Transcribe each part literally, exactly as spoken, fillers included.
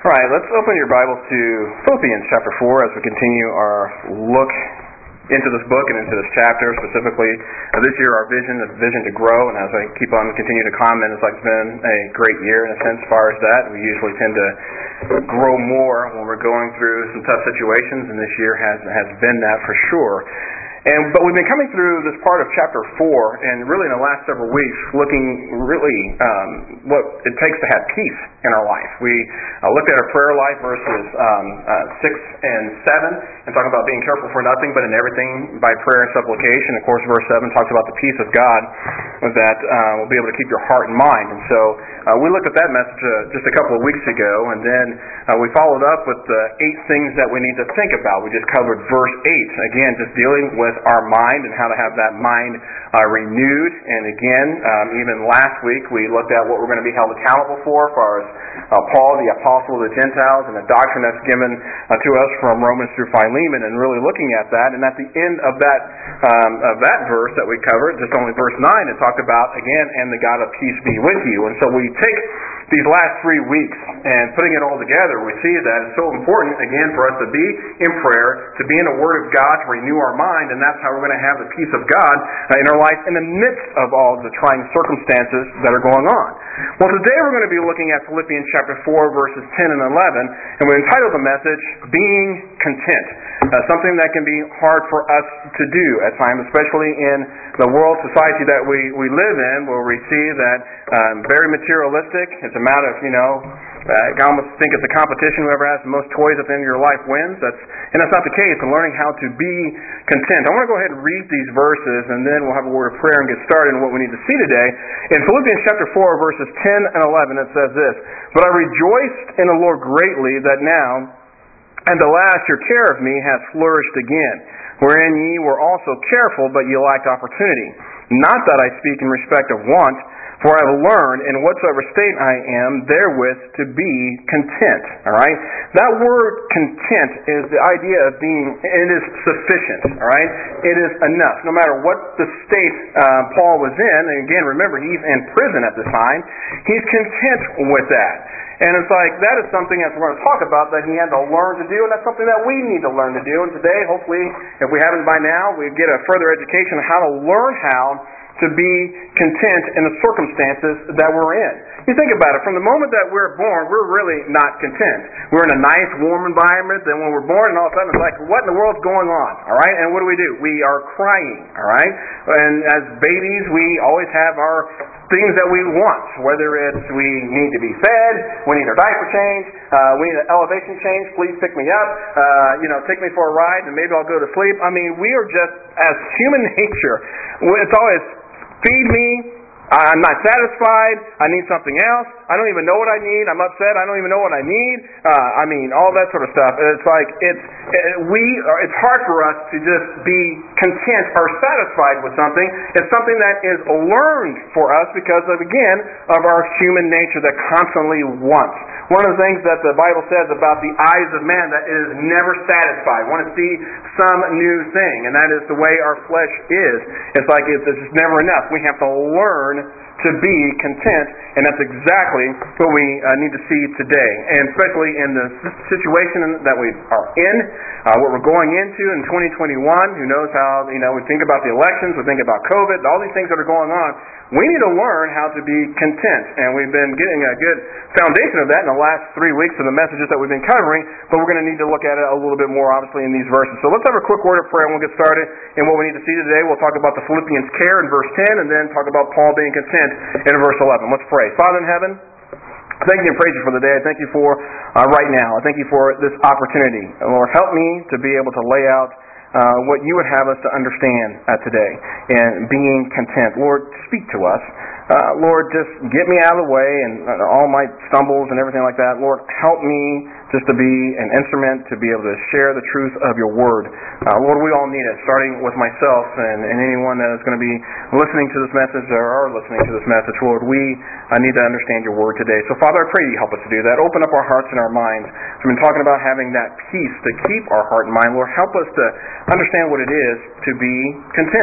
All right, let's open your Bibles to Philippians chapter four as we continue our look into this book and into this chapter. Specifically, uh, this year our vision is vision to grow, and as I keep on continuing to comment, it's like it's been a great year in a sense as far as that. We usually tend to grow more when we're going through some tough situations, and this year has has been that for sure. And but we've been coming through this part of chapter four, and really in the last several weeks, looking really um, what it takes to have peace in our life. We uh, looked at our prayer life, verses um, uh, six and seven, and talking about being careful for nothing, but in everything by prayer and supplication. Of course, verse seven talks about the peace of God that uh, will be able to keep your heart and mind. And so uh, we looked at that message uh, just a couple of weeks ago, and then uh, we followed up with the eight things that we need to think about. We just covered verse eight, again, just dealing with our mind and how to have that mind uh, renewed. And again, um, even last week we looked at what we're going to be held accountable for, as far as uh, Paul, the apostle of the Gentiles, and the doctrine that's given uh, to us from Romans through Philemon, and really looking at that. And at the end of that um, of that verse that we covered, just only verse nine, it talked about, again, and the God of peace be with you. And so we take these last three weeks and putting it all together, we see that it's so important, again, for us to be in prayer, to be in the Word of God, to renew our mind, and that's how we're going to have the peace of God uh, in our life in the midst of all the trying circumstances that are going on. Well, today we're going to be looking at Philippians chapter four, verses ten and eleven, and we entitled the message, Being Content. Uh, something that can be hard for us to do at times, especially in the world society that we, we live in, where we see that um, very materialistic. It's a matter of, you know, uh, I almost think it's a competition. Whoever has the most toys at the end of your life wins. That's and that's not the case. And learning how to be content. I want to go ahead and read these verses, and then we'll have a word of prayer and get started on what we need to see today. In Philippians chapter four, verses ten and eleven, it says this: "But I rejoiced in the Lord greatly that now, and the last your care of me hath flourished again, wherein ye were also careful, but ye lacked opportunity. Not that I speak in respect of want, for I have learned in whatsoever state I am therewith to be content." All right? That word content is the idea of being, it is sufficient. All right? It is enough. No matter what the state uh, Paul was in, and again, remember, he's in prison at this time, he's content with that. And it's like, that is something that we're going to talk about that he had to learn to do, and that's something that we need to learn to do. And today, hopefully, if we haven't by now, we get a further education on how to learn how to be content in the circumstances that we're in. You think about it, from the moment that we're born, we're really not content. We're in a nice, warm environment, then when we're born, and all of a sudden it's like, what in the world's going on? All right? And what do we do? We are crying, all right? And as babies, we always have our things that we want, whether it's we need to be fed, we need our diaper change, uh, we need an elevation change, please pick me up, uh, you know, take me for a ride, and maybe I'll go to sleep. I mean, we are just, as human nature, it's always, feed me, I'm not satisfied, I need something else, I don't even know what I need, I'm upset, I don't even know what I need, uh, I mean, all that sort of stuff. It's like, it's it, we, it's hard for us to just be content or satisfied with something. It's something that is learned for us because of, again, of our human nature that constantly wants. One of the things that the Bible says about the eyes of man, that it is never satisfied. Want to see some new thing, and that is the way our flesh is. It's like it's, it's just never enough. We have to learn to be content, and that's exactly what we uh, need to see today. And especially in the situation that we are in, uh, what we're going into in twenty twenty-one, who knows how, you know, we think about the elections, we think about COVID, all these things that are going on. We need to learn how to be content, and we've been getting a good foundation of that in the last three weeks of the messages that we've been covering, but we're going to need to look at it a little bit more, obviously, in these verses. So let's have a quick word of prayer, and we'll get started in what we need to see today. We'll talk about the Philippians care in verse ten, and then talk about Paul being content in verse eleven. Let's pray. Father in heaven, thank you and praise you for the day. I thank you for uh, right now. I thank you for this opportunity. Lord, help me to be able to lay out uh, what you would have us to understand uh, today and being content. Lord, speak to us. Uh, Lord, just get me out of the way and uh, all my stumbles and everything like that. Lord, help me just to be an instrument to be able to share the truth of your word. Uh, Lord, we all need it, starting with myself and, and anyone that is going to be listening to this message or are listening to this message. Lord, we uh, need to understand your word today. So, Father, I pray you help us to do that. Open up our hearts and our minds. We've been talking about having that peace to keep our heart and mind. Lord, help us to understand what it is to be content.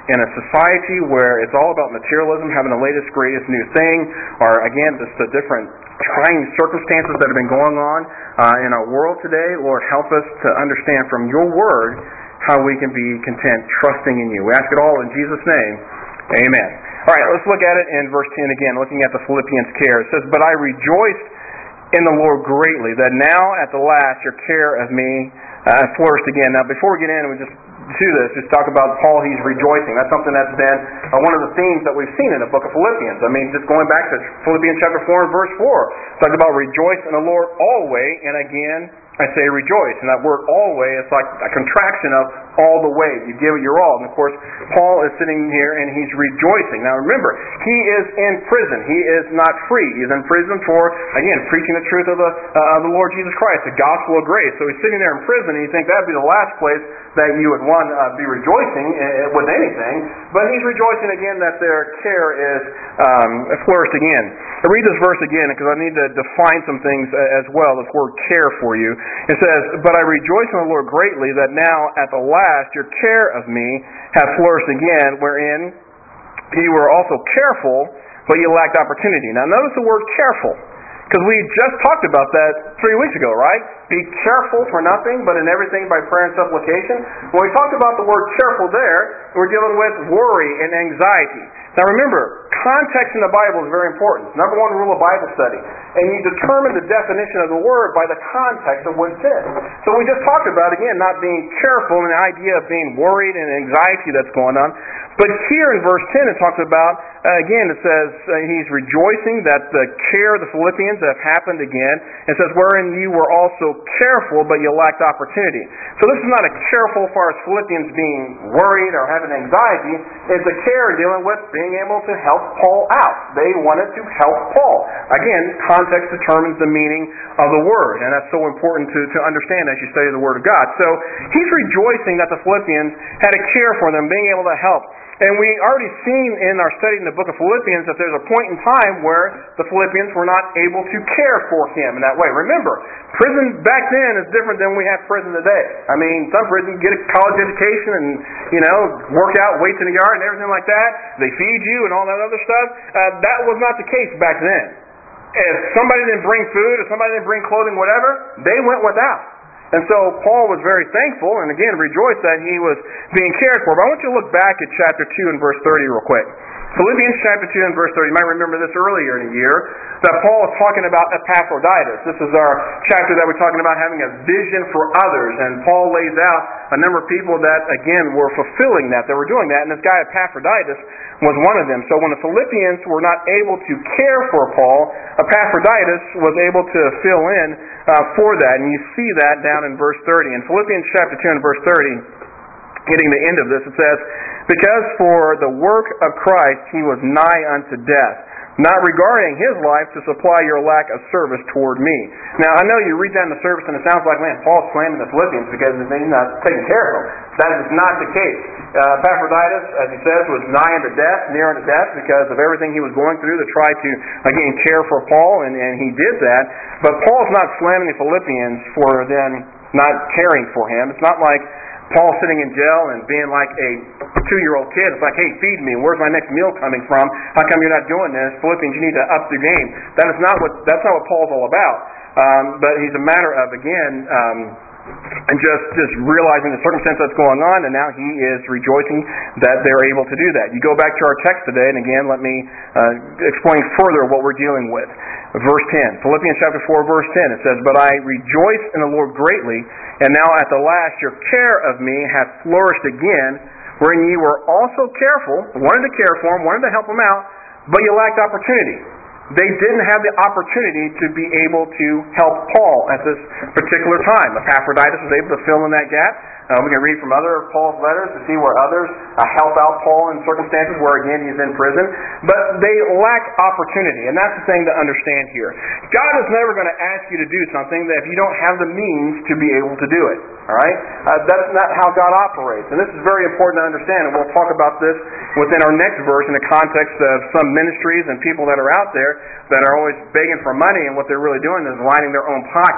in a society where it's all about materialism, having the latest, greatest new thing, or again, just the different trying circumstances that have been going on uh, in our world today. Lord, help us to understand from your word how we can be content trusting in you. We ask it all in Jesus' name. Amen. All right, let's look at it in verse ten again, looking at the Philippians' care. It says, "But I rejoiced in the Lord greatly, that now at the last your care of me uh, flourished again." Now, before we get in, we just do this, just talk about Paul, he's rejoicing. That's something that's been uh, one of the themes that we've seen in the book of Philippians. I mean, just going back to Philippians chapter four and verse four, talks about rejoice in the Lord always, and again, I say rejoice. And that word always, it's like a contraction of all the way. You give it your all. And of course, Paul is sitting here and he's rejoicing. Now remember, he is in prison. He is not free. He's in prison for, again, preaching the truth of the, uh, of the Lord Jesus Christ, the gospel of grace. So he's sitting there in prison, and you think that would be the last place that you would want to uh, be rejoicing uh, with anything. But he's rejoicing again that their care is um, flourished again. I read this verse again because I need to define some things uh, as well, this word care for you. It says, "But I rejoice in the Lord greatly that now at the last your care of me hath flourished again, wherein ye were also careful, but ye lacked opportunity." Now notice the word careful, because we just talked about that three weeks ago, right? Be careful for nothing, but in everything by prayer and supplication. When we talked about the word careful there, we're dealing with worry and anxiety. Now remember, context in the Bible is very important. It's number one rule of Bible study. And you determine the definition of the word by the context of what it says. So we just talked about, again, not being careful and the idea of being worried and anxiety that's going on. But here in verse ten it talks about, uh, again, it says uh, he's rejoicing that the care of the Philippians have happened again. It says, "Wherein you were also careful, but you lacked opportunity." So this is not a careful as far as Philippians being worried or having anxiety. It's a care dealing with being able to help Paul out. They wanted to help Paul. Again, context determines the meaning of the word, and that's so important to, to understand as you study the Word of God. So he's rejoicing that the Philippians had a care for them, being able to help. And we already seen in our study in the book of Philippians that there's a point in time where the Philippians were not able to care for him in that way. Remember, prison back then is different than we have prison today. I mean, some prisons get a college education and, you know, work out weights in the yard and everything like that. They feed you and all that other stuff. Uh, that was not the case back then. If somebody didn't bring food, if somebody didn't bring clothing, whatever, they went without. And so Paul was very thankful and again rejoiced that he was being cared for. But I want you to look back at chapter two and verse thirty real quick. Philippians chapter two and verse thirty. You might remember this earlier in the year that Paul was talking about Epaphroditus. This is our chapter that we're talking about having a vision for others. And Paul lays out a number of people that, again, were fulfilling that. They were doing that. And this guy Epaphroditus was one of them. So when the Philippians were not able to care for Paul, Epaphroditus was able to fill in uh, for that. And you see that down in verse thirty. In Philippians chapter two and verse thirty, hitting the end of this, it says, "Because for the work of Christ he was nigh unto death, not regarding his life to supply your lack of service toward me." Now, I know you read that in the service and it sounds like, man, Paul's slamming the Philippians because he's not taking care of them. That is not the case. Uh, Epaphroditus, as he says, was nigh unto death, near unto death, because of everything he was going through to try to, again, care for Paul, and, and he did that. But Paul's not slamming the Philippians for them not caring for him. It's not like Paul sitting in jail and being like a two-year-old kid. It's like, hey, feed me. Where's my next meal coming from? How come you're not doing this? Philippians, you need to up the game. That is not what. That's not what Paul's all about. Um, but he's a matter of, again, um, and just, just realizing the circumstance that's going on, and now he is rejoicing that they're able to do that. You go back to our text today, and again, let me uh, explain further what we're dealing with. Verse ten, Philippians chapter four, verse ten, it says, "But I rejoice in the Lord greatly, and now at the last your care of me hath flourished again, wherein ye were also careful," wanted to care for him, wanted to help him out, "but you lacked opportunity." They didn't have the opportunity to be able to help Paul at this particular time. Epaphroditus was able to fill in that gap. Uh, we can read from other of Paul's letters to see where others uh, help out Paul in circumstances where, again, he's in prison. But they lack opportunity, and that's the thing to understand here. God is never going to ask you to do something that if you don't have the means to be able to do it. All right? Uh, that's not how God operates. And this is very important to understand, and we'll talk about this within our next verse in the context of some ministries and people that are out there that are always begging for money, and what they're really doing is lining their own pockets.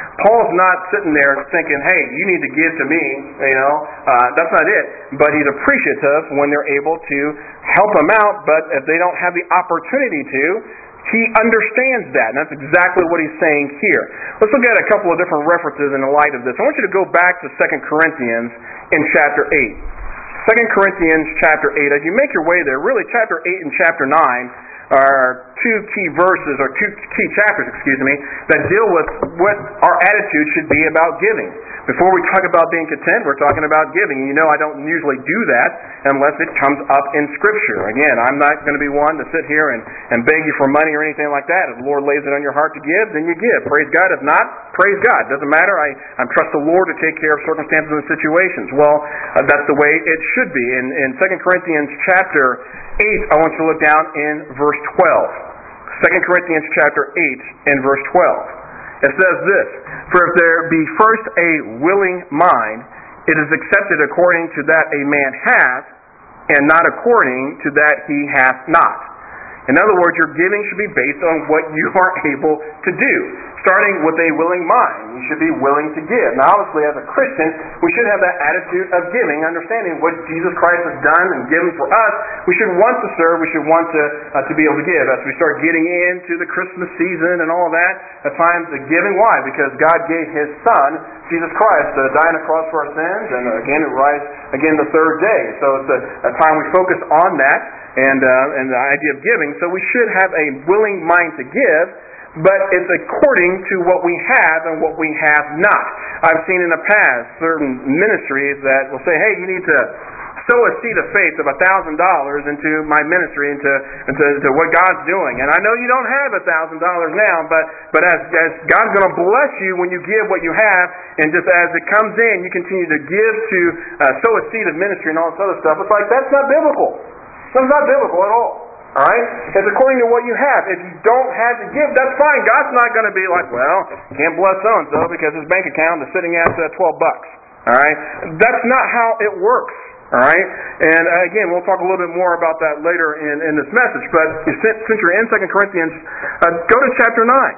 Paul's not sitting there thinking, hey, you need to give to me, you know. Uh, that's not it. But he's appreciative when they're able to help him out, but if they don't have the opportunity to, he understands that, and that's exactly what he's saying here. Let's look at a couple of different references in the light of this. I want you to go back to Second Corinthians in chapter eight. Second Corinthians chapter eight. As you make your way there, really chapter eight and chapter nine are two key verses, or two key chapters, excuse me, that deal with what our attitude should be about giving. Before we talk about being content, we're talking about giving. You know I don't usually do that unless it comes up in Scripture. Again, I'm not going to be one to sit here and, and beg you for money or anything like that. If the Lord lays it on your heart to give, then you give. Praise God. If not, praise God. Doesn't matter. I, I trust the Lord to take care of circumstances and situations. Well, uh, that's the way it should be. In, in Second Corinthians chapter eight, I want you to look down in verse twelve. Second Corinthians chapter eight and verse twelve. It says this, "For if there be first a willing mind, it is accepted according to that a man hath, and not according to that he hath not." In other words, your giving should be based on what you are able to do, starting with a willing mind. You should be willing to give. Now, obviously, as a Christian, we should have that attitude of giving, understanding what Jesus Christ has done and given for us. We should want to serve. We should want to uh, to be able to give. As we start getting into the Christmas season and all that, at times the giving. Why? Because God gave His Son, Jesus Christ, to die on the cross for our sins, and again, to rise again the third day. So it's a, a time we focus on that and uh, and the idea of giving. So we should have a willing mind to give, but it's according to what we have and what we have not. I've seen in the past certain ministries that will say, hey, you need to sow a seed of faith of a thousand dollars into my ministry, into, into into what God's doing. And I know you don't have a thousand dollars now, but but as, as God's going to bless you when you give what you have, and just as it comes in, you continue to give to uh, sow a seed of ministry and all this other stuff. It's like, that's not biblical. That's not biblical at all. All right? It's according to what you have. If you don't have to give, that's fine. God's not going to be like, well, can't bless so-and-so because his bank account is sitting at uh, twelve bucks. All right? That's not how it works. All right? And uh, again, we'll talk a little bit more about that later in, in this message. But since you're in Second Corinthians, uh, go to chapter nine.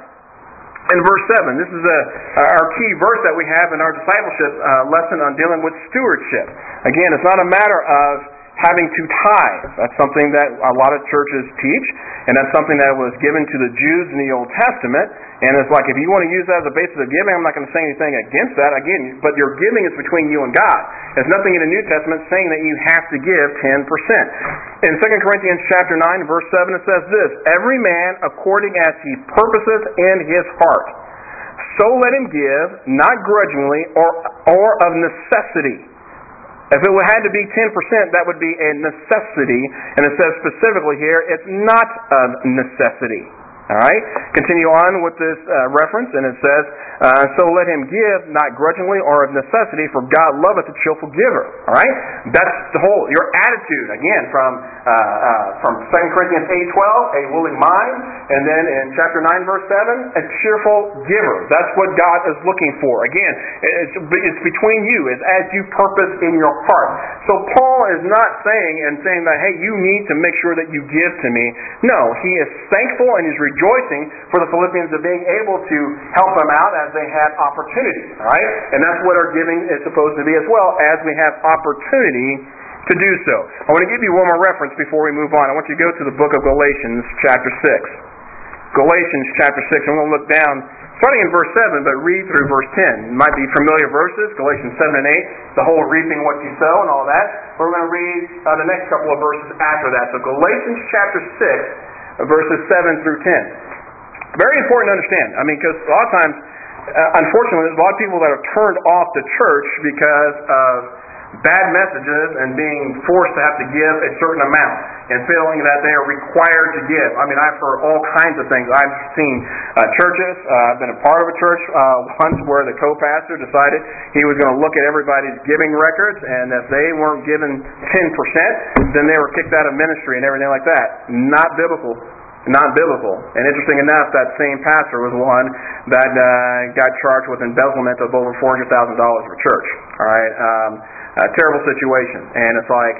In verse seven, this is a, our key verse that we have in our discipleship uh, lesson on dealing with stewardship. Again, it's not a matter of having to tithe. That's something that a lot of churches teach, and that's something that was given to the Jews in the Old Testament. And it's like, if you want to use that as a basis of giving, I'm not going to say anything against that. Again, but your giving is between you and God. There's nothing in the New Testament saying that you have to give ten percent. In Second Corinthians chapter nine, verse seven, it says this, "Every man according as he purposeth in his heart, so let him give, not grudgingly or or of necessity." If it had to be ten percent, that would be a necessity. And it says specifically here, it's not a necessity. All right? Continue on with this uh, reference, and it says, uh, "So let him give, not grudgingly or of necessity, for God loveth a cheerful giver." All right? That's the whole, your attitude, again, from uh, uh, from Second Corinthians eight twelve, a willing mind, and then in chapter nine, verse seven, a cheerful giver. That's what God is looking for. Again, it's, it's between you, it's as you purpose in your heart. So Paul is not saying and saying that, hey, you need to make sure that you give to me. No, he is thankful and he's rejoicing for the Philippians of being able to help them out as they had opportunity. All right? And that's what our giving is supposed to be as well, as we have opportunity to do so. I want to give you one more reference before we move on. I want you to go to the book of Galatians chapter six. Galatians chapter six. I'm going to look down, starting in verse seven, but read through verse ten. It might be familiar verses, Galatians seven and eight, the whole reaping what you sow and all that. We're going to read uh, the next couple of verses after that. So Galatians chapter six, verses seven through ten. Very important to understand. I mean, because a lot of times, uh, unfortunately, there's a lot of people that are turned off the church because of bad messages and being forced to have to give a certain amount and feeling that they are required to give. I mean, I've heard all kinds of things. I've seen uh, churches, uh, I've been a part of a church uh, once where the co-pastor decided he was going to look at everybody's giving records, and if they weren't given ten percent, then they were kicked out of ministry and everything like that. Not biblical. Not biblical. And interesting enough, that same pastor was one that uh, got charged with embezzlement of over four hundred thousand dollars for church. All right? Um, a terrible situation. And it's like,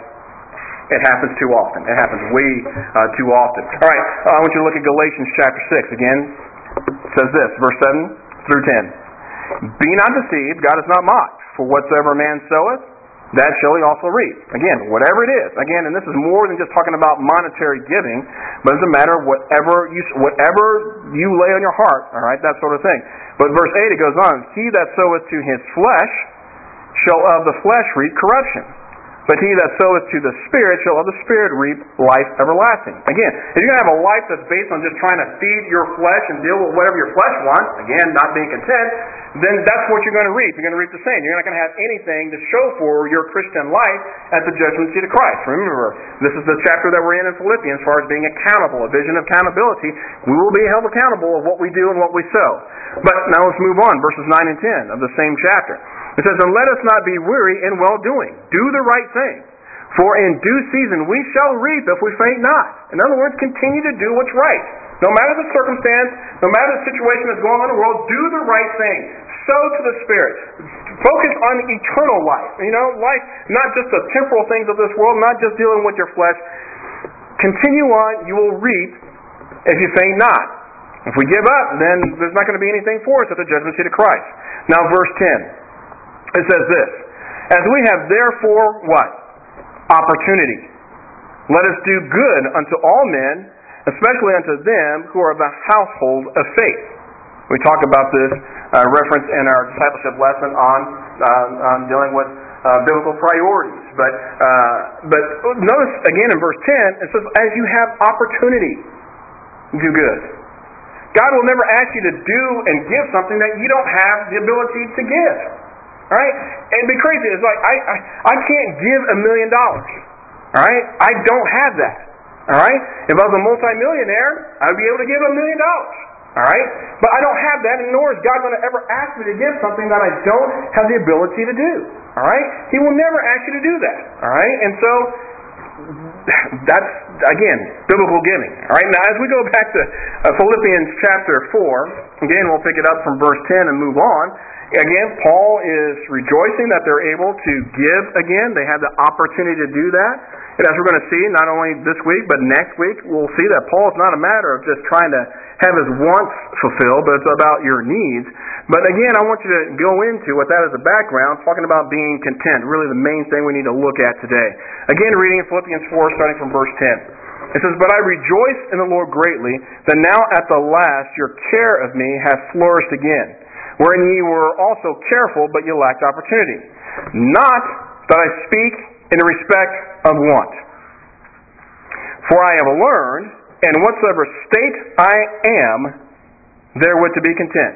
it happens too often. It happens way uh, too often. All right, I want you to look at Galatians chapter six again. It says this, verse seven through ten. Be not deceived, God is not mocked. For whatsoever man soweth, that shall he also reap. Again, whatever it is. Again, and this is more than just talking about monetary giving, but it's a matter of whatever you whatever you lay on your heart, all right, that sort of thing. But verse eight, it goes on, he that soweth to his flesh shall of the flesh reap corruption. But he that soweth to the Spirit shall of the Spirit reap life everlasting. Again, if you're going to have a life that's based on just trying to feed your flesh and deal with whatever your flesh wants, again, not being content, then that's what you're going to reap. You're going to reap the same. You're not going to have anything to show for your Christian life at the judgment seat of Christ. Remember, this is the chapter that we're in in Philippians as far as being accountable, a vision of accountability. We will be held accountable of what we do and what we sow. But now let's move on, verses nine and ten of the same chapter. It says, and let us not be weary in well-doing. Do the right thing. For in due season we shall reap if we faint not. In other words, continue to do what's right. No matter the circumstance, no matter the situation that's going on in the world, do the right thing. Sow to the Spirit. Focus on eternal life. You know, life, not just the temporal things of this world, not just dealing with your flesh. Continue on, you will reap if you faint not. If we give up, then there's not going to be anything for us at the judgment seat of Christ. Now verse ten. It says this, as we have therefore what? Opportunity. Let us do good unto all men, especially unto them who are of the household of faith. We talked about this uh, reference in our discipleship lesson on, uh, on dealing with uh, biblical priorities. But, uh, but notice again in verse ten, it says, as you have opportunity, do good. God will never ask you to do and give something that you don't have the ability to give. All right? It'd be crazy. It's like, I, I, I can't give a million dollars. All right? I don't have that. All right? If I was a multimillionaire, I'd be able to give a million dollars. All right? But I don't have that, and nor is God going to ever ask me to give something that I don't have the ability to do. All right? He will never ask you to do that. All right? And so, that's, again, biblical giving. All right? Now, as we go back to uh, Philippians chapter four, again, we'll pick it up from verse ten and move on. Again, Paul is rejoicing that they're able to give again. They have the opportunity to do that. And as we're going to see, not only this week, but next week, we'll see that Paul's not a matter of just trying to have his wants fulfilled, but it's about your needs. But again, I want you to go into, with that as a background, talking about being content, really the main thing we need to look at today. Again, reading Philippians four, starting from verse ten. It says, but I rejoice in the Lord greatly, that now at the last your care of me hath flourished again, wherein ye were also careful, but ye lacked opportunity. Not that I speak in respect of want. For I have learned, in whatsoever state I am, therewith to be content.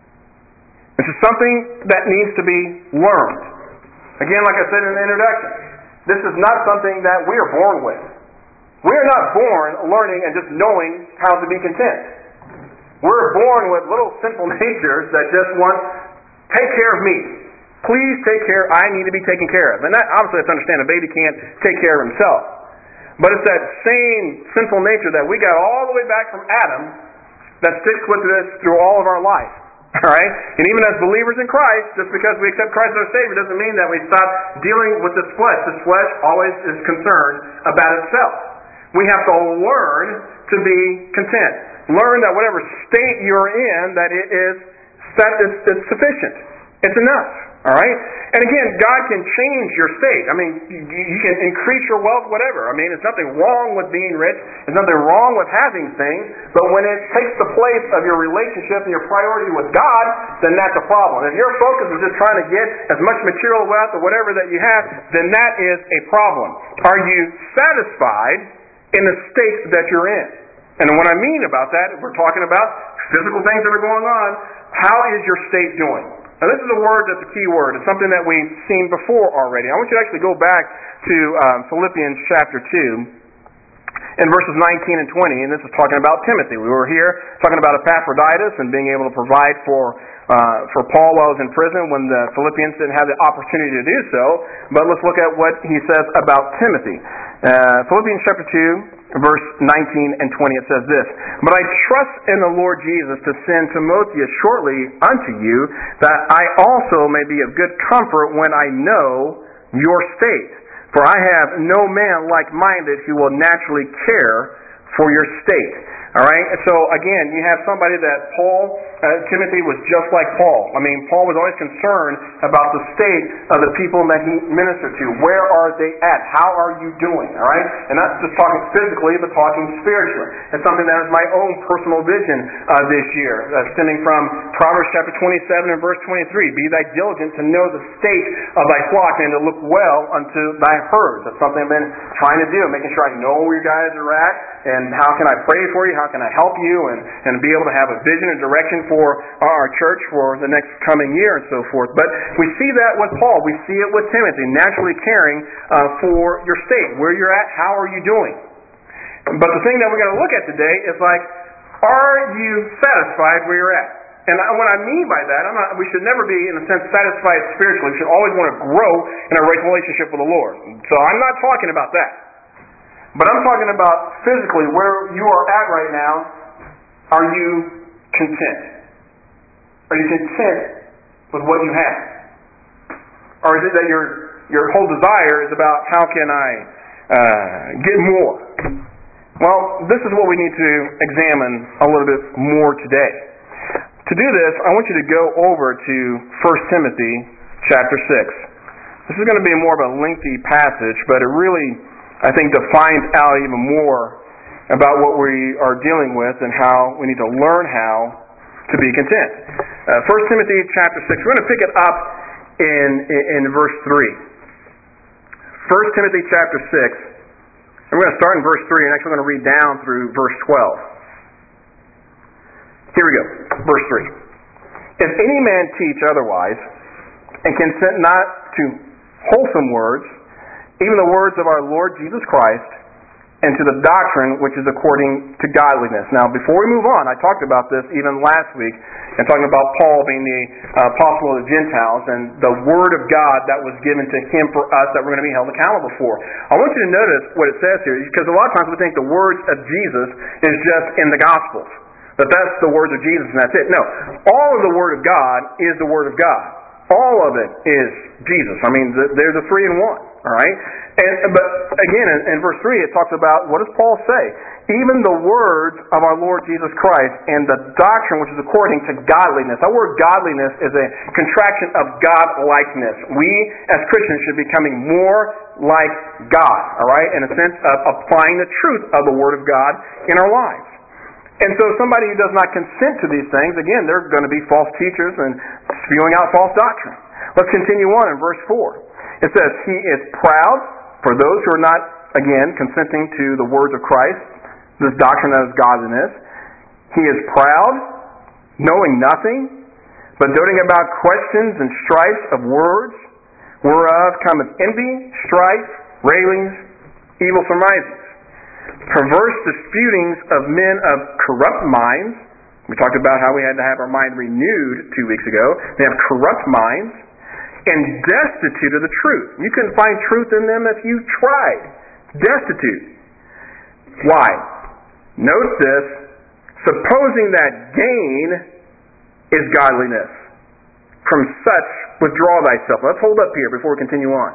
This is something that needs to be learned. Again, like I said in the introduction, this is not something that we are born with. We are not born learning and just knowing how to be content. We're born with little simple natures that just want, take care of me. Please take care, I need to be taken care of. And that, obviously, let's understand, a baby can't take care of himself. But it's that same sinful nature that we got all the way back from Adam that sticks with us through all of our life. All right? And even as believers in Christ, just because we accept Christ as our Savior doesn't mean that we stop dealing with this flesh. This flesh always is concerned about itself. We have to learn to be content. Learn that whatever state you're in, that it is that it's, it's sufficient. It's enough. All right? And again, God can change your state. I mean, you, you can increase your wealth, whatever. I mean, there's nothing wrong with being rich. There's nothing wrong with having things. But when it takes the place of your relationship and your priority with God, then that's a problem. If your focus is just trying to get as much material wealth or whatever that you have, then that is a problem. Are you satisfied in the state that you're in? And what I mean about that, we're talking about physical things that are going on. How is your state doing? Now, this is a word that's a key word. It's something that we've seen before already. I want you to actually go back to um, Philippians chapter two in verses nineteen and twenty, and this is talking about Timothy. We were here talking about Epaphroditus and being able to provide for uh, for Paul while he was in prison when the Philippians didn't have the opportunity to do so. But let's look at what he says about Timothy. Uh, Philippians chapter two, verse nineteen and twenty, it says this, but I trust in the Lord Jesus to send Timotheus shortly unto you, that I also may be of good comfort when I know your state. For I have no man like-minded who will naturally care for your state. All right? So again, you have somebody that Paul, uh, Timothy was just like Paul. I mean, Paul was always concerned about the state of the people that he ministered to. Where are they at? How are you doing? All right? And not just talking physically, but talking spiritually. It's something that is my own personal vision uh, this year, uh, stemming from Proverbs chapter twenty-seven and verse twenty-three. Be thy diligent to know the state of thy flock and to look well unto thy herds. That's something I've been trying to do, making sure I know where you guys are at and how can I pray for you, how can I help you, and, and be able to have a vision and direction for our church for the next coming year and so forth. But we see that with Paul. We see it with Timothy, naturally caring uh, for your state, where you're at, how are you doing. But the thing that we're going to look at today is like, are you satisfied where you're at? And what I mean by that, I'm not, we should never be, in a sense, satisfied spiritually. We should always want to grow in our right relationship with the Lord. So I'm not talking about that. But I'm talking about physically, where you are at right now. Are you content? Are you content with what you have? Or is it that your your whole desire is about how can I uh, get more? Well, this is what we need to examine a little bit more today. To do this, I want you to go over to First Timothy chapter six. This is going to be more of a lengthy passage, but it really, I think, defines out even more about what we are dealing with and how we need to learn how to be content. Uh, First Timothy chapter six, we're going to pick it up in, in, in verse three. First Timothy chapter six, and we're going to start in verse three, and actually we're going to read down through verse twelve. Here we go, verse three. If any man teach otherwise, and consent not to wholesome words, even the words of our Lord Jesus Christ, and to the doctrine which is according to godliness. Now, before we move on, I talked about this even last week, and talking about Paul being the uh, apostle of the Gentiles, and the word of God that was given to him for us that we're going to be held accountable for. I want you to notice what it says here, because a lot of times we think the words of Jesus is just in the Gospels. That that's the words of Jesus and that's it. No. All of the Word of God is the Word of God. All of it is Jesus. I mean, they're the three in one. All right? And, but again, in, in verse three, it talks about, what does Paul say? Even the words of our Lord Jesus Christ and the doctrine which is according to godliness. That word godliness is a contraction of God-likeness. We, as Christians, should be becoming more like God. All right? In a sense of applying the truth of the Word of God in our lives. And so somebody who does not consent to these things, again, they're going to be false teachers and spewing out false doctrine. Let's continue on in verse four. It says, he is proud for those who are not, again, consenting to the words of Christ, this doctrine that is godliness. He is proud, knowing nothing, but doting about questions and strifes of words, whereof cometh envy, strife, railings, evil surmisings. Perverse disputings of men of corrupt minds. We talked about how we had to have our mind renewed two weeks ago. They have corrupt minds and destitute of the truth. You couldn't find truth in them if you tried. Destitute. Why? Note this. Supposing that gain is godliness. From such withdraw thyself. Let's hold up here before we continue on.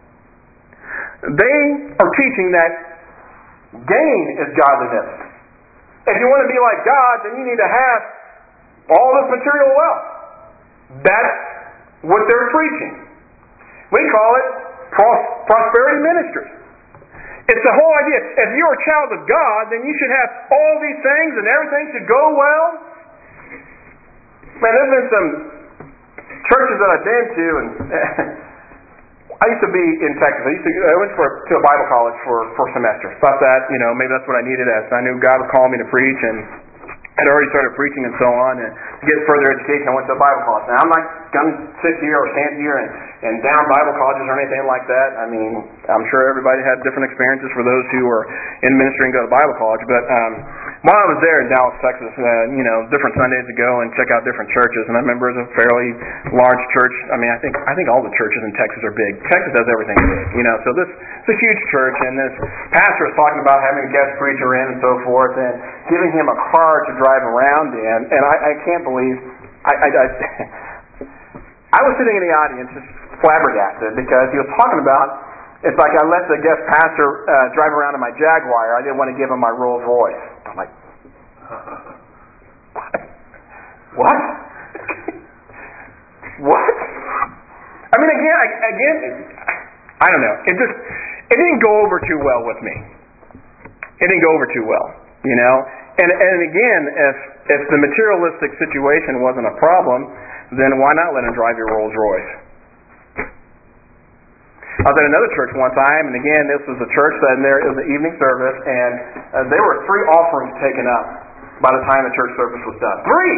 They are teaching that gain is godliness. If you want to be like God, then you need to have all this material wealth. That's what they're preaching. We call it pros- prosperity ministry. It's the whole idea. If you're a child of God, then you should have all these things and everything should go well. Man, there's been some churches that I've been to, and I used to be in Texas. I used to. I went for, to a Bible college for for a semester. Thought that, you know, maybe that's what I needed. As I knew God was calling me to preach, and I'd already started preaching and so on. And to get further education, I went to a Bible college. Now, I'm not going to sit here or stand here and, and down Bible colleges or anything like that. I mean, I'm sure everybody had different experiences for those who are in ministry and go to Bible college. But um, while I was there in Dallas, Texas, uh, you know, different Sundays to go and check out different churches. And I remember it was a fairly large church. I mean, I think I think all the churches in Texas are big. Texas does everything big, you know. So this it's a huge church, and this pastor was talking about having a guest preacher in and so forth, and giving him a car to drive around in. And I, I can't believe I, I, I I was sitting in the audience just flabbergasted because he was talking about, it's like I let the guest pastor uh, drive around in my Jaguar. I didn't want to give him my Rolls Royce. I'm like, What? What? I mean, again, I, again, I don't know. It just, it didn't go over too well with me. It didn't go over too well, you know. And and again, if if the materialistic situation wasn't a problem, then why not let him drive your Rolls Royce? I was at another church one time, and again, this was a church that in there it was an evening service, and uh, there were three offerings taken up by the time the church service was done. Three!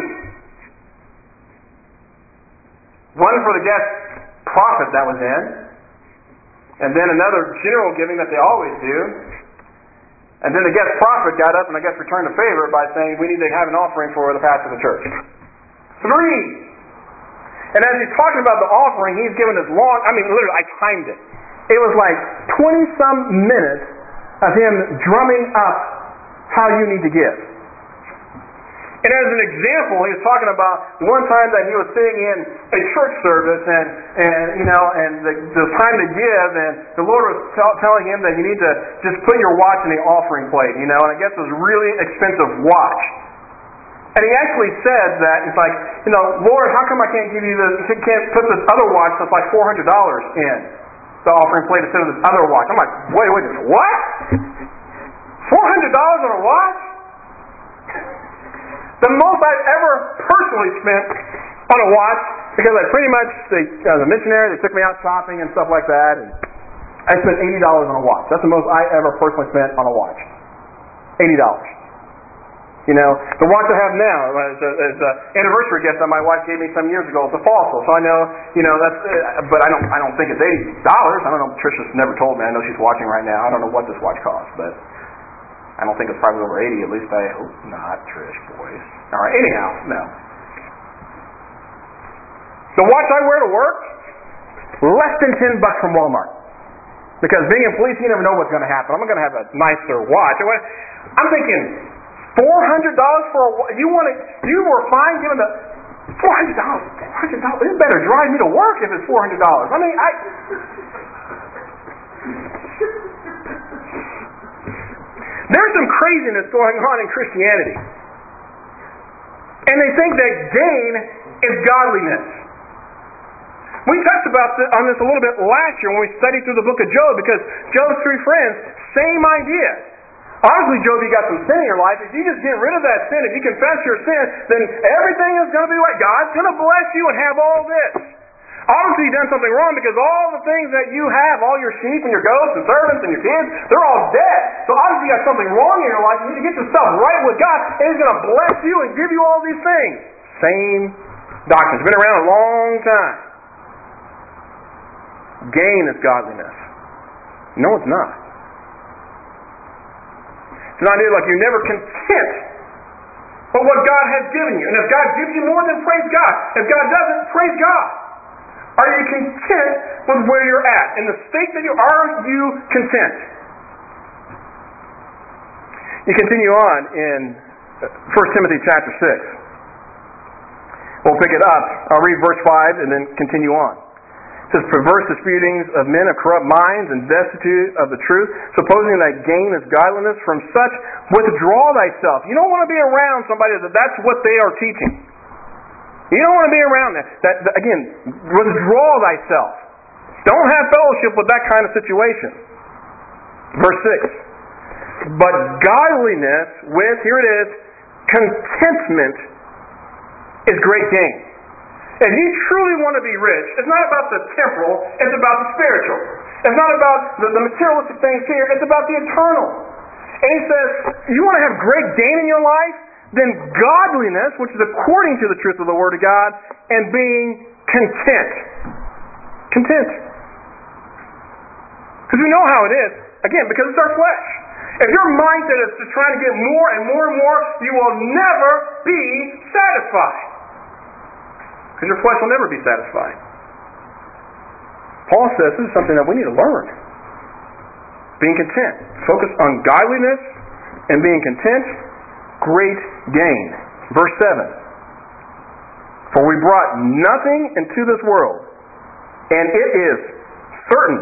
One for the guest prophet that was in, and then another general giving that they always do, and then the guest prophet got up and I guess returned the favor by saying we need to have an offering for the pastor of the church. Three! And as he's talking about the offering, he's given this long, I mean literally, I timed it. It was like twenty-some minutes of him drumming up how you need to give. And as an example, he was talking about one time that he was sitting in a church service, and, and you know, and the, the time to give, and the Lord was t- telling him that you need to just put your watch in the offering plate, you know, and I guess it was a really expensive watch. And he actually said that, it's like, you know, Lord, how come I can't give you the, can't put this other watch that's like four hundred dollars in the offering plate instead of this other watch? I'm like, wait, wait a minute, what? four hundred dollars on a watch? The most I've ever personally spent on a watch, because I pretty much, they, as a missionary, they took me out shopping and stuff like that, and I spent eighty dollars on a watch. That's the most I ever personally spent on a watch. eighty dollars. You know, the watch I have now is an anniversary gift that my wife gave me some years ago. It's a fossil, so I know, you know, that's. Uh, but I don't, I don't think it's eighty dollars. I don't know. Trisha's never told me. I know she's watching right now. I don't know what this watch costs, but I don't think it's probably over eighty. At least I hope not, Trish, boys. All right. Anyhow, no. The watch I wear to work, less than ten bucks from Walmart. Because being in police, you never know what's going to happen. I'm going to have a nicer watch. I'm thinking. Four hundred dollars for a you want to you were fine giving the four hundred dollars four hundred dollars it better drive me to work if it's four hundred dollars. I mean I there's some craziness going on in Christianity. And they think that gain is godliness. We touched about this, on this a little bit last year when we studied through the book of Job, because Job's three friends, same idea. Obviously, Job, you got some sin in your life. If you just get rid of that sin, if you confess your sin, then everything is going to be right. God's going to bless you and have all this. Obviously, you've done something wrong, because all the things that you have, all your sheep and your goats and servants and your kids, they're all dead. So obviously, you got something wrong in your life. You need to get yourself right with God, and He's going to bless you and give you all these things. Same doctrine. It's been around a long time. Gain is godliness. No, it's not. It's an idea like you're never content with what God has given you. And if God gives you more, then praise God. If God doesn't, praise God. Are you content with where you're at? In the state that you are, are you content? You continue on in First Timothy chapter six. We'll pick it up. I'll read verse five and then continue on. It says, perverse disputings of men of corrupt minds and destitute of the truth, supposing that gain is godliness. From such withdraw thyself. You don't want to be around somebody that that's what they are teaching. You don't want to be around that. That, that again, withdraw thyself. Don't have fellowship with that kind of situation. Verse six. But godliness with, here it is, contentment is great gain. If you truly want to be rich, it's not about the temporal, it's about the spiritual. It's not about the, the materialistic things here, it's about the eternal. And he says, you want to have great gain in your life? Then godliness, which is according to the truth of the Word of God, and being content. Content. Because we know how it is. Again, because it's our flesh. If your mindset is to try to get more and more and more, you will never be satisfied. Because your flesh will never be satisfied. Paul says this is something that we need to learn. Being content. Focus on godliness and being content. Great gain. Verse seven. For we brought nothing into this world, and it is certain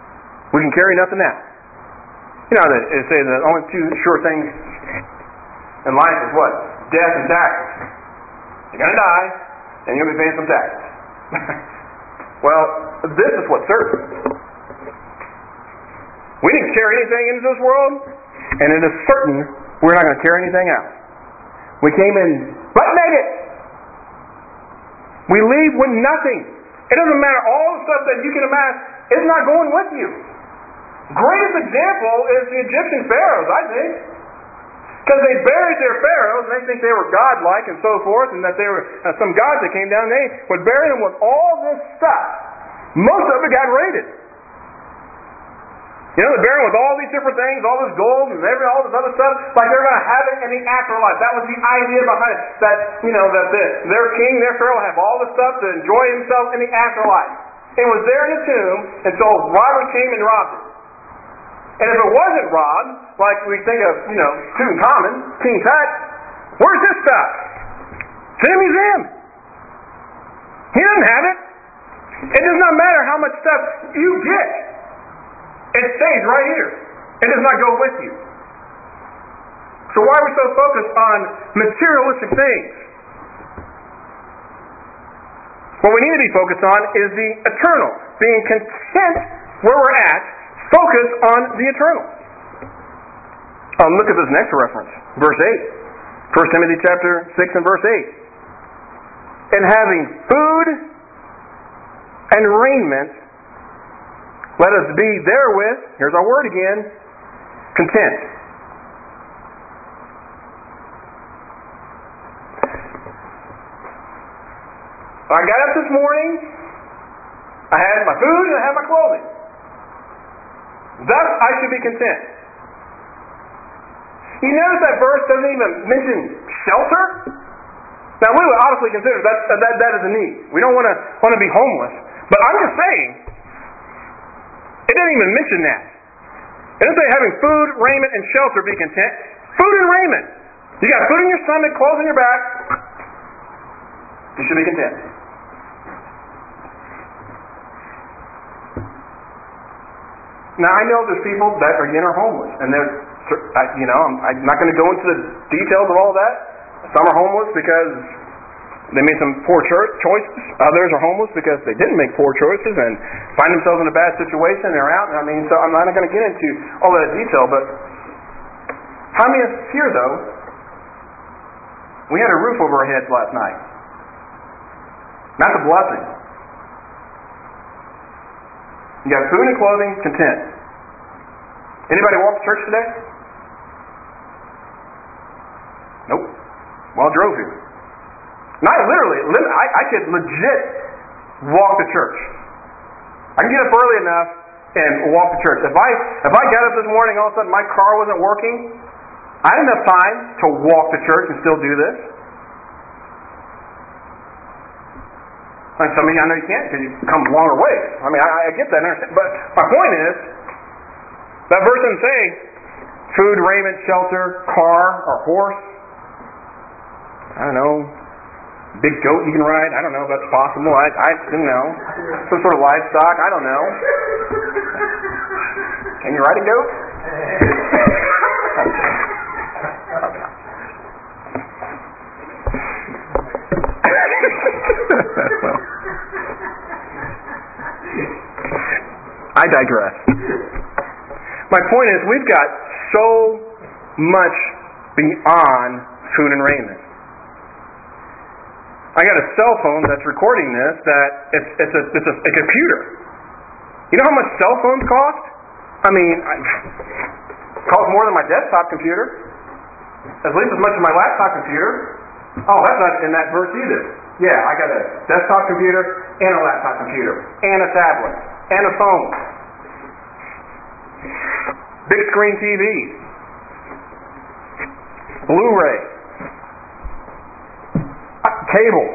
we can carry nothing out. You know, they say the only two sure things in life is what? Death and taxes. You're going to die, and you're going to be paying some taxes. Well, this is what's certain. We didn't carry anything into this world, and it is certain we're not going to carry anything out. We came in butt naked. We leave with nothing. It doesn't matter all the stuff that you can imagine. It's not going with you. Greatest example is the Egyptian pharaohs, I think. Because they buried their pharaohs, and they think they were godlike and so forth, and that they were uh, some gods that came down. They would bury them with all this stuff. Most of it got raided. You know, they're buried with all these different things, all this gold and every, all this other stuff, like they're going to have it in the afterlife. That was the idea behind it. That, you know, that the, their king, their pharaoh, have all the stuff to enjoy himself in the afterlife. It was there in the tomb until robbers came and robbed it. And if it wasn't robbed, like we think of, you know, Tutankhamun, King Tut, where's this stuff? It's in a museum. He doesn't have it. It does not matter how much stuff you get. It stays right here. It does not go with you. So why are we so focused on materialistic things? What we need to be focused on is the eternal. Being content where we're at, focus on the eternal. Um, look at this next reference, verse eight. First Timothy chapter six and verse eight. And having food and raiment, let us be therewith, here's our word again, content. I got up this morning, I had my food and I had my clothing. Thus I should be content. You notice that verse doesn't even mention shelter? Now we would obviously consider that that, that is a need. We don't want to want to be homeless. But I'm just saying, it doesn't even mention that. It doesn't say having food, raiment, and shelter be content. Food and raiment. You got food in your stomach, clothes on your back. You should be content. Now I know there's people that are again are homeless, and they're, you know, I'm, I'm not going to go into the details of all that. Some are homeless because they made some poor choices. Others are homeless because they didn't make poor choices and find themselves in a bad situation and they're out. I mean, so I'm not going to get into all that detail, but how many of us here, though, we had a roof over our heads last night? That's a blessing. You got food and clothing, content. Anybody walk to church today? Nope. Well, I drove here. Not literally. I, I could legit walk to church. I can get up early enough and walk to church. If I if I got up this morning and all of a sudden my car wasn't working, I had enough time to walk to church and still do this. And some of you, I know you can't because you come a longer ways. I mean, I, I get that. I understand. But my point is, that verse doesn't say food, raiment, shelter, car, or horse. I don't know. Big goat you can ride. I don't know if that's possible. I, I don't know. Some sort of livestock. I don't know. Can you ride a goat? I digress. My point is, we've got so much beyond food and raiment. I got a cell phone that's recording this that it's it's a it's a, a computer. You know how much cell phones cost? I mean, I, it costs more than my desktop computer. At least as much as my laptop computer. Oh, that's not in that verse either. Yeah, I got a desktop computer and a laptop computer and a tablet and a phone. Big screen T Vs. Blu-ray. Cable.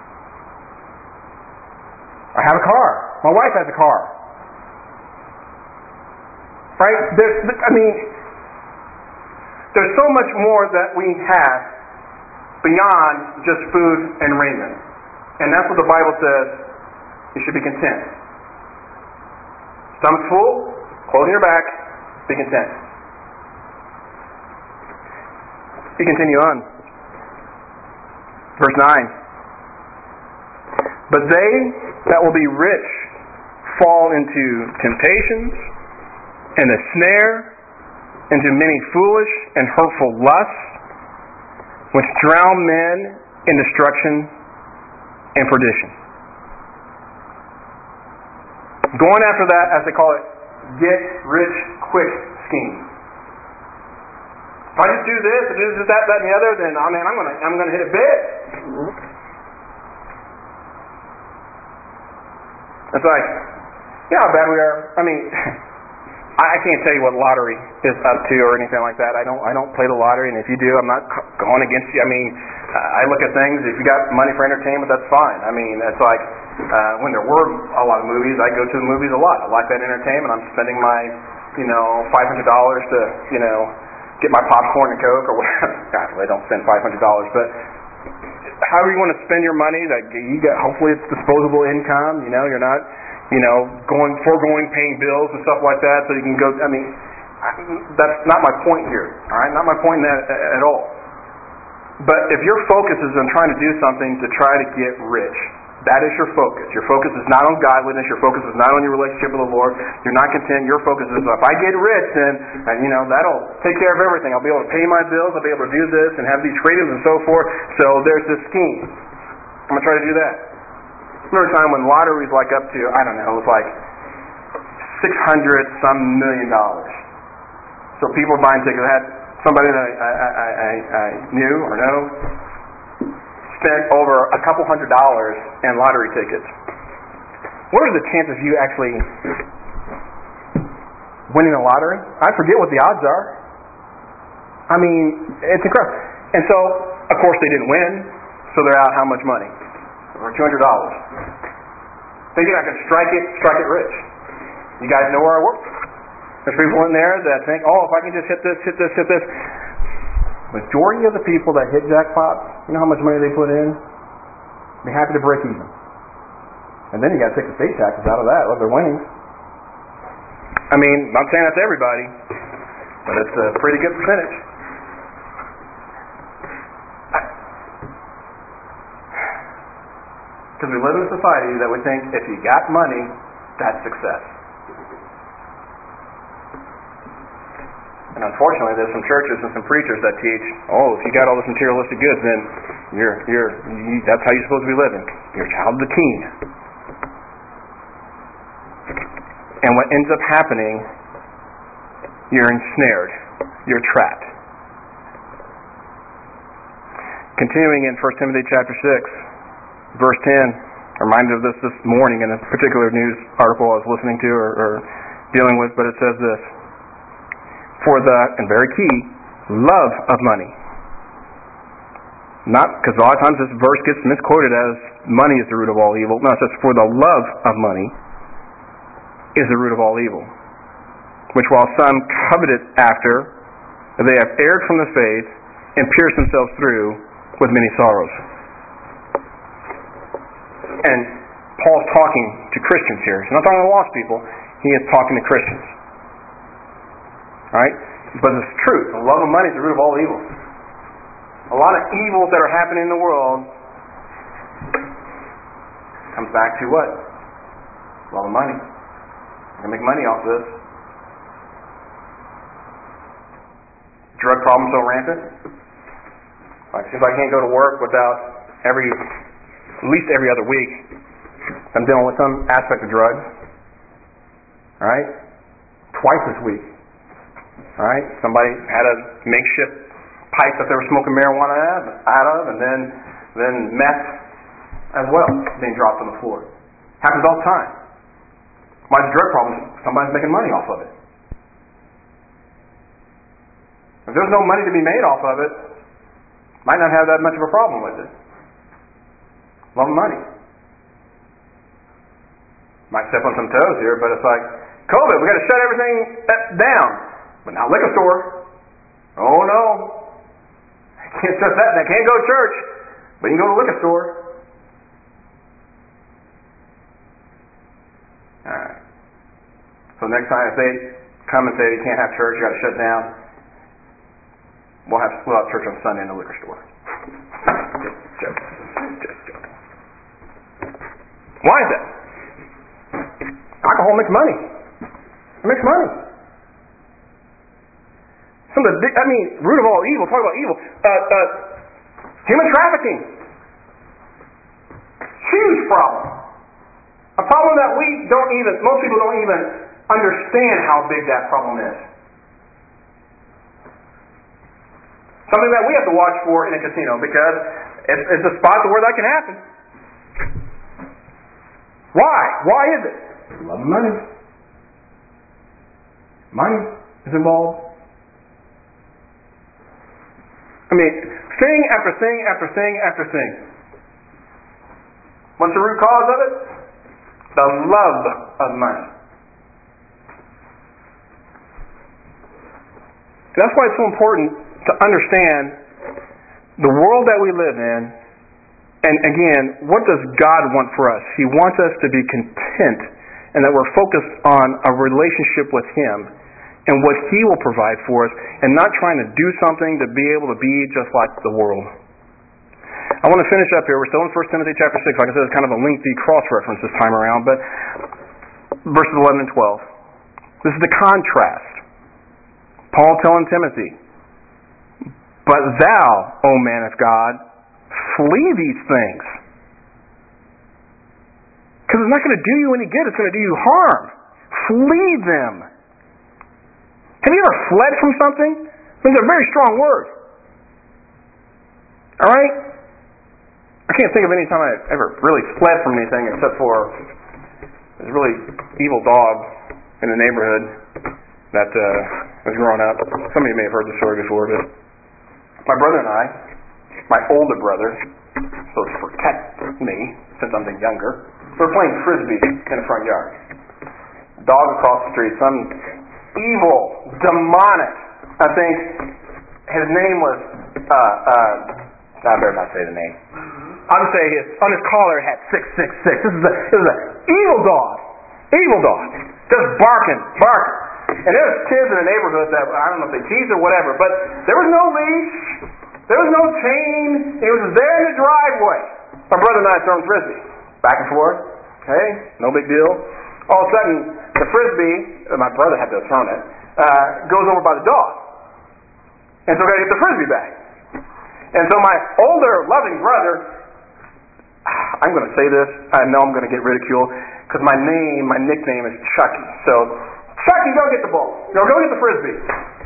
I have a car. My wife has a car. Right? There's, I mean, there's so much more that we have beyond just food and raiment. And that's what the Bible says. You should be content. Stomach full, clothes on your back, be content. You continue on. Verse nine. But they that will be rich fall into temptations and a snare, into many foolish and hurtful lusts, which drown men in destruction and perdition. Going after that, as they call it, get rich quick scheme. If I just do this, and do this, that, that, and the other, then oh man, I'm gonna, I'm gonna hit it big. It's like, you know how bad we are. I mean, I can't tell you what lottery is up to or anything like that. I don't, I don't play the lottery, and if you do, I'm not going against you. I mean, I look at things. If you got money for entertainment, that's fine. I mean, it's like uh, when there were a lot of movies, I go to the movies a lot. I like that entertainment. I'm spending my, you know, five hundred dollars to, you know, get my popcorn and Coke or whatever. God, I don't spend five hundred dollars, but however you want to spend your money, that you get, hopefully it's disposable income. You know, you're not, you know, going foregoing paying bills and stuff like that, so you can go. I mean, I, that's not my point here. All right, not my point in that at all. But if your focus is on trying to do something to try to get rich, that is your focus. Your focus is not on godliness. Your focus is not on your relationship with the Lord. You're not content. Your focus is, if I get rich, then, and, you know, that'll take care of everything. I'll be able to pay my bills. I'll be able to do this and have these freedoms and so forth. So there's this scheme. I'm going to try to do that. I remember a time when lottery was like up to, I don't know, it was like six hundred some million dollars. So people were buying tickets. I had somebody that I, I, I, I knew or know spent over a couple hundred dollars in lottery tickets. What are the chances of you actually winning the lottery? I forget what the odds are. I mean, it's incredible. And so, of course, they didn't win, so they're out how much money? Over two hundred dollars. Thinking I could strike it, strike it rich. You guys know where I work? There's people in there that think, oh, if I can just hit this, hit this, hit this. Majority of the people that hit jackpots, you know how much money they put in? They're happy to break even. And then you got to take the state taxes out of that, of their winnings. I mean, I'm not saying that's everybody, but it's a pretty good percentage. Because we live in a society that we think if you got money, that's success. And unfortunately, there's some churches and some preachers that teach, oh, if you got all this materialistic goods, then you're you're you, that's how you're supposed to be living. You're a child of the King. And what ends up happening, you're ensnared. You're trapped. Continuing in First Timothy chapter six, verse ten, I'm reminded of this this morning in a particular news article I was listening to or, or dealing with, but it says this. For the, and very key, love of money. Not, because a lot of times this verse gets misquoted as money is the root of all evil. No, it says for the love of money is the root of all evil. Which while some covet it after, they have erred from the faith and pierced themselves through with many sorrows. And Paul's talking to Christians here. He's not talking to lost people. He is talking to Christians. Right? But it's truth. The love of money is the root of all evil. A lot of evils that are happening in the world comes back to what? Love of money. I'm going to make money off this. Drug problem so rampant. Like, seems like I can't go to work without every, at least every other week, I'm dealing with some aspect of drugs. All right? Twice this week. All right, somebody had a makeshift pipe that they were smoking marijuana out of, and then then meth as well being dropped on the floor. Happens all the time. Why is drug problem? Somebody's making money off of it. If there's no money to be made off of it, might not have that much of a problem with it. Love money. Might step on some toes here, but it's like COVID. We got to shut everything down. But now liquor store, oh no, I can't trust that. I can't go to church, but you can go to the liquor store. All right. So next time if they come and say you can't have church, you got to shut down. we'll have we'll have church on Sunday in the liquor store. Just joking. Just joking. Why is that? Alcohol makes money. It makes money. Some of the big, I mean, root of all evil. Talk about evil. Uh, uh, human trafficking. Huge problem. A problem that we don't even, most people don't even understand how big that problem is. Something that we have to watch for in a casino because it's, it's a spot where that can happen. Why? Why is it? Love of money. Money is involved. I mean, thing after thing after thing after thing. What's the root cause of it? The love of money. That's why it's so important to understand the world that we live in. And again, what does God want for us? He wants us to be content and that we're focused on a relationship with Him and what He will provide for us and not trying to do something to be able to be just like the world. I want to finish up here. We're still in First Timothy chapter six. Like I said, it's kind of a lengthy cross-reference this time around, but verses eleven and twelve. This is the contrast. Paul telling Timothy, "But thou, O man of God, flee these things." Because it's not going to do you any good. It's going to do you harm. Flee them. Have you ever fled from something? It's a very strong word. Alright? I can't think of any time I ever really fled from anything except for this really evil dog in the neighborhood that uh, was growing up. Some of you may have heard the story before, but my brother and I, my older brother, supposed to protect me since I'm the younger, we were playing Frisbee in the front yard. Dog across the street, some evil, demonic, I think his name was, uh, uh, I better not say the name. I'll just say his, on his collar it had six six six. This is a, this is an evil dog. Evil dog. Just barking, barking. And there was kids in the neighborhood that, I don't know if they teased or whatever, but there was no leash, there was no chain, he was there in the driveway. My brother and I throwing Frisbee. Back and forth. Okay, no big deal. All of a sudden, the Frisbee, my brother had to have thrown it, uh, goes over by the dog. And so I got to get the Frisbee back. And so my older, loving brother, I'm going to say this, I know I'm going to get ridiculed, because my name, my nickname is Chucky. So, Chucky, go get the ball. No, go get the Frisbee.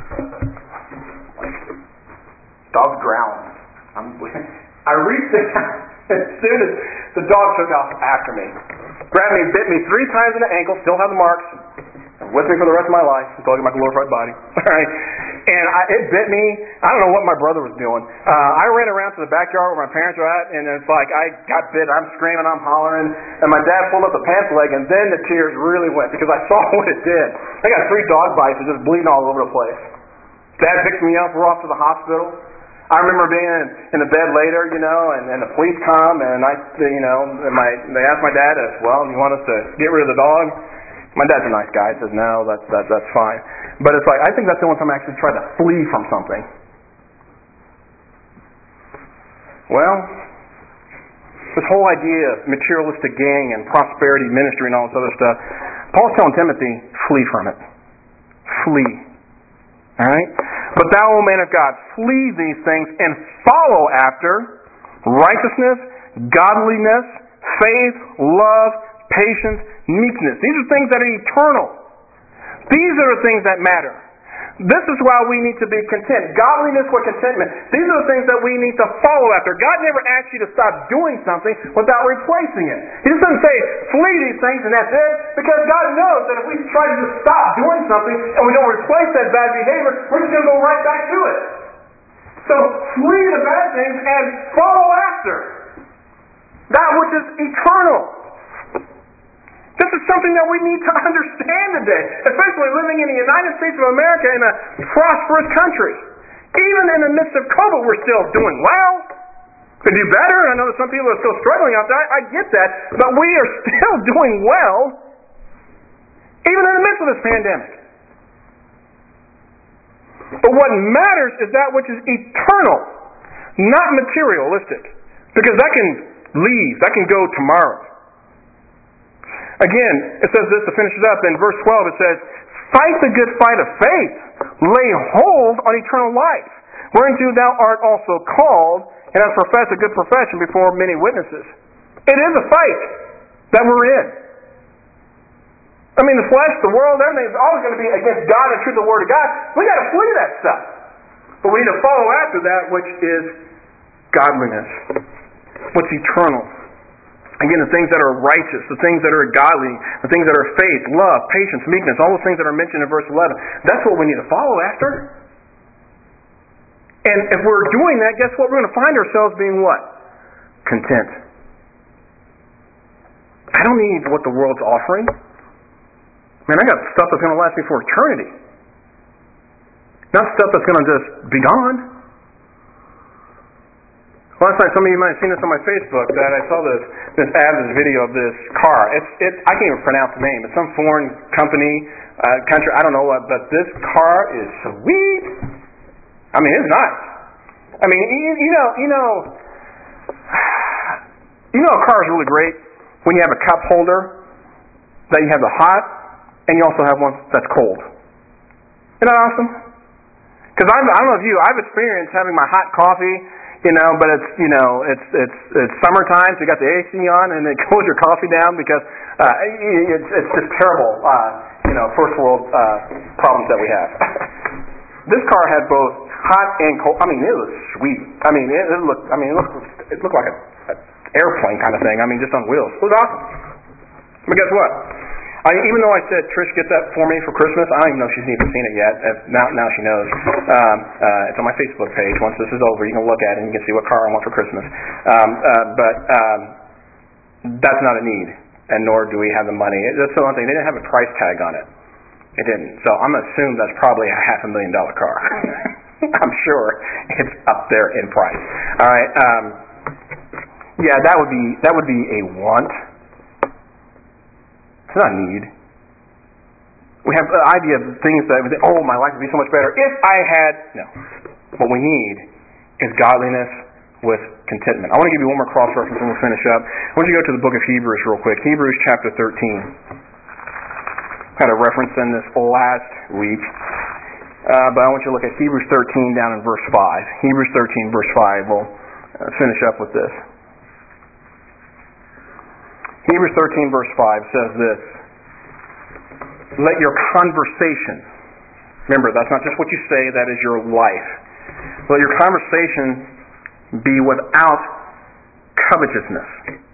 Dog's growling. I'm, I reached down. As soon as the dog took off after me, grabbed me, bit me three times in the ankle, still have the marks, and with me for the rest of my life until I get my glorified body. All right, and I, it bit me. I don't know what my brother was doing. Uh, I ran around to the backyard where my parents were at, and it's like I got bit. I'm screaming, I'm hollering, and my dad pulled up the pants leg, and then the tears really went because I saw what it did. I got three dog bites and just bleeding all over the place. Dad picked me up. We're off to the hospital. I remember being in, in the bed later, you know, and, and the police come, and I, you know, and my they asked my dad, if, well, you want us to get rid of the dog? My dad's a nice guy. He says, no, that's that, that's fine. But it's like, I think that's the only time I actually tried to flee from something. Well, this whole idea of materialistic gain and prosperity ministry and all this other stuff, Paul's telling Timothy, flee from it. Flee. All right? But thou, O man of God, flee these things and follow after righteousness, godliness, faith, love, patience, meekness. These are things that are eternal. These are the things that matter. This is why we need to be content. Godliness with contentment. These are the things that we need to follow after. God never asks you to stop doing something without replacing it. He just doesn't say, flee these things and that's it. Because God knows that if we try to just stop doing something and we don't replace that bad behavior, we're just going to go right back to it. So flee the bad things and follow after that which is eternal. This is something that we need to understand today, especially living in the United States of America in a prosperous country. Even in the midst of COVID, we're still doing well. Could do better. I know that some people are still struggling out there. I, I get that. But we are still doing well, even in the midst of this pandemic. But what matters is that which is eternal, not materialistic. Because that can leave, that can go tomorrow. Again, it says this to finish it up. In verse twelve it says, fight the good fight of faith. Lay hold on eternal life, whereunto thou art also called, and hast professed a good profession before many witnesses. It is a fight that we're in. I mean, the flesh, the world, everything is always going to be against God and truth of the Word of God. We got to flee that stuff. But we need to follow after that which is godliness, what's eternal. Again, the things that are righteous, the things that are godly, the things that are faith, love, patience, meekness, all those things that are mentioned in verse eleven. That's what we need to follow after. And if we're doing that, guess what? We're going to find ourselves being what? Content. I don't need what the world's offering. Man, I got stuff that's going to last me for eternity. Not stuff that's going to just be gone. Last night, some of you might have seen this on my Facebook, that I saw this this ad, this video of this car. It's it. I can't even pronounce the name. It's some foreign company, uh, country. I don't know what, but this car is sweet. I mean, it's nice. I mean, you, you know, you know, you know, a car is really great when you have a cup holder that you have the hot, and you also have one that's cold. Isn't that awesome? Because I don't know if you, I've experienced having my hot coffee. You know, but it's you know it's it's it's summertime, so you got the A C on, and it cools your coffee down because uh, it's it's just terrible. Uh, you know, first world uh, problems that we have. This car had both hot and cold. I mean, it was sweet. I mean, it, it looked. I mean, it looked it looked like an airplane kind of thing. I mean, just on wheels. It was awesome. But guess what? I, even though I said, Trish, get that for me for Christmas, I don't even know if she's even seen it yet. If now, now she knows. Um, uh, it's on my Facebook page. Once this is over, you can look at it and you can see what car I want for Christmas. Um, uh, but um, that's not a need, and nor do we have the money. That's the one thing. They didn't have a price tag on it. It didn't. So I'm assuming that's probably a half a million dollar car. I'm sure it's up there in price. All right. Um, yeah, that would be that would be a want. It's not a need. We have the idea of things that, oh, my life would be so much better if I had... No. What we need is godliness with contentment. I want to give you one more cross-reference and we'll finish up. I want you to go to the book of Hebrews real quick. Hebrews chapter thirteen. Had a reference in this last week. Uh, but I want you to look at Hebrews thirteen down in verse five. Hebrews thirteen, verse five. We'll uh, finish up with this. Hebrews thirteen, verse five says this. Let your conversation, remember, that's not just what you say, that is your life. Let your conversation be without covetousness,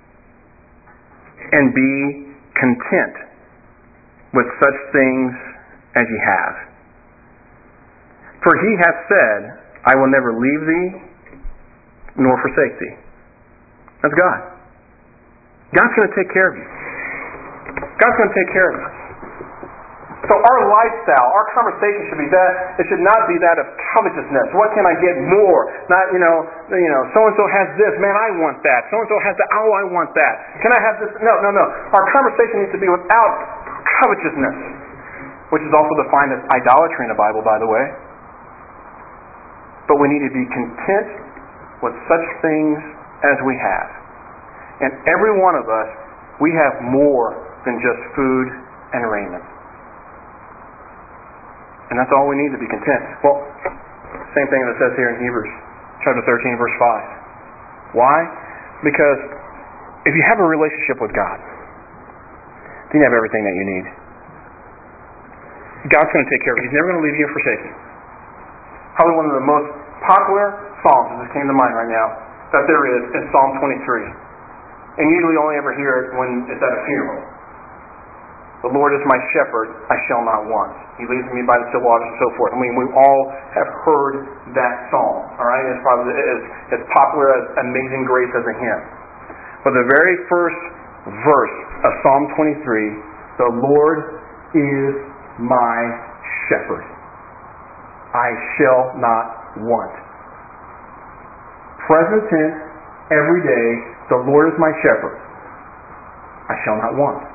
and be content with such things as ye have. For he hath said, I will never leave thee, nor forsake thee. That's God. God's going to take care of you. God's going to take care of us. So our lifestyle, our conversation should be that. It should not be that of covetousness. What can I get more? Not, you know, you know, so and so has this. Man, I want that. So and so has that. Oh, I want that. Can I have this? No, no, no. Our conversation needs to be without covetousness, which is also defined as idolatry in the Bible, by the way. But we need to be content with such things as we have. And every one of us, we have more than just food and raiment. And that's all we need to be content. Well, same thing that it says here in Hebrews chapter thirteen, verse five. Why? Because if you have a relationship with God, then you have everything that you need. God's going to take care of you. He's never going to leave you and forsake you. Probably one of the most popular psalms that just came to mind right now that there is is Psalm twenty-three. And usually only ever hear it when it's at a funeral. The Lord is my shepherd, I shall not want. He leads me by the still waters and so forth. I mean, we all have heard that psalm. All right, it's probably as, as popular as Amazing Grace as a hymn. But the very first verse of Psalm twenty-three, the Lord is my shepherd, I shall not want. Present tense, every day, the Lord is my shepherd, I shall not want.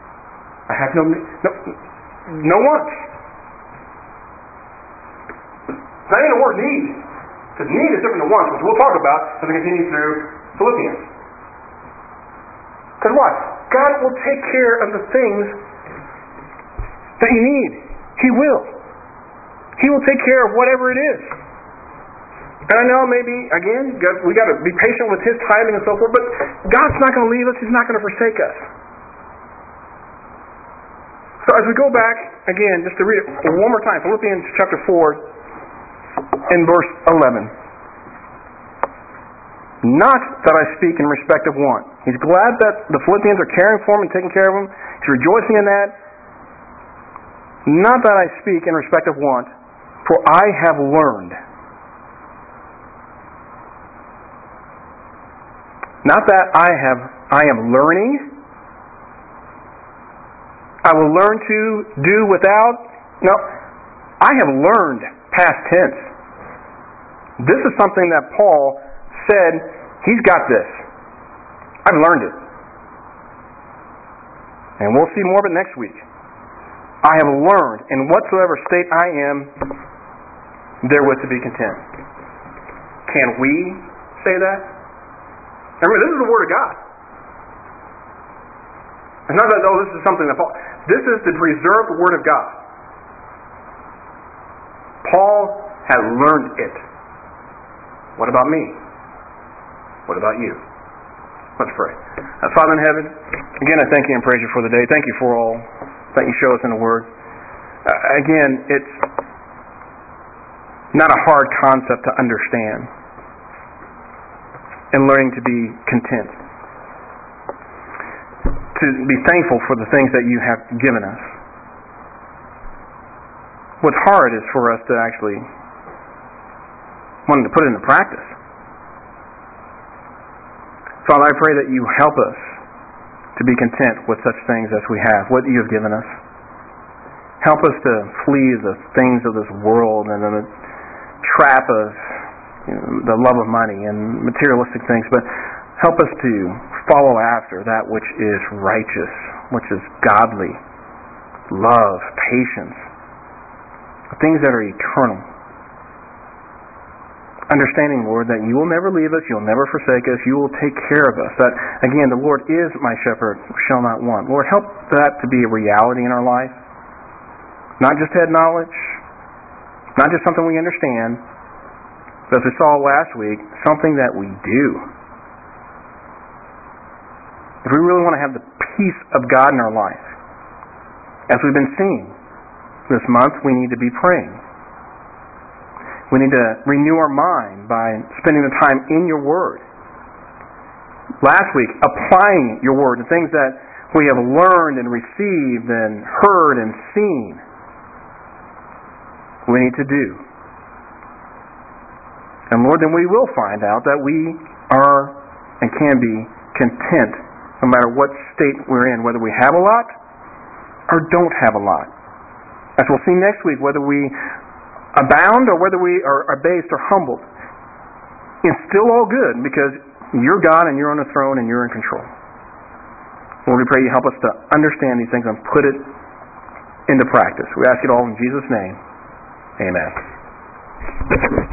I have no no, no wants. It's not even the word need. Because need is different than wants, which we'll talk about as we continue through Philippians. Because what? God will take care of the things that you need. He will. He will take care of whatever it is. And I know maybe, again, we got to be patient with His timing and so forth, but God's not going to leave us. He's not going to forsake us. So as we go back, again, just to read it one more time, Philippians chapter four in verse eleven. Not that I speak in respect of want. He's glad that the Philippians are caring for him and taking care of him. He's rejoicing in that. Not that I speak in respect of want, for I have learned. Not that I have, I am learning. I will learn to do without. No, I have learned past tense. This is something that Paul said, he's got this. I've learned it. And we'll see more of it next week. I have learned in whatsoever state I am, therewith to be content. Can we say that? Remember, this is the Word of God. It's not that, oh, this is something that Paul... This is the preserved Word of God. Paul had learned it. What about me? What about you? Let's pray. Uh, Father in heaven, again, I thank you and praise you for the day. Thank you for all that you show us in the Word. Uh, again, it's not a hard concept to understand. And learning to be content. To be thankful for the things that you have given us. What's hard is for us to actually wanting to put it into practice. Father, I pray that you help us to be content with such things as we have, what you have given us. Help us to flee the things of this world and the trap of you know, the love of money and materialistic things, but help us to follow after that which is righteous, which is godly, love, patience, things that are eternal. Understanding, Lord, that you will never leave us, you'll never forsake us, you will take care of us. That, again, the Lord is my shepherd, shall not want. Lord, help that to be a reality in our life. Not just head knowledge, not just something we understand, but as we saw last week, something that we do. If we really want to have the peace of God in our life, as we've been seeing this month, we need to be praying. We need to renew our mind by spending the time in your Word. Last week, applying your Word, the things that we have learned and received and heard and seen, we need to do. And Lord, then we will find out that we are and can be content no matter what state we're in, whether we have a lot or don't have a lot. As we'll see next week, whether we abound or whether we are abased or humbled, it's still all good because you're God and you're on the throne and you're in control. Lord, we pray you help us to understand these things and put it into practice. We ask it all in Jesus' name. Amen.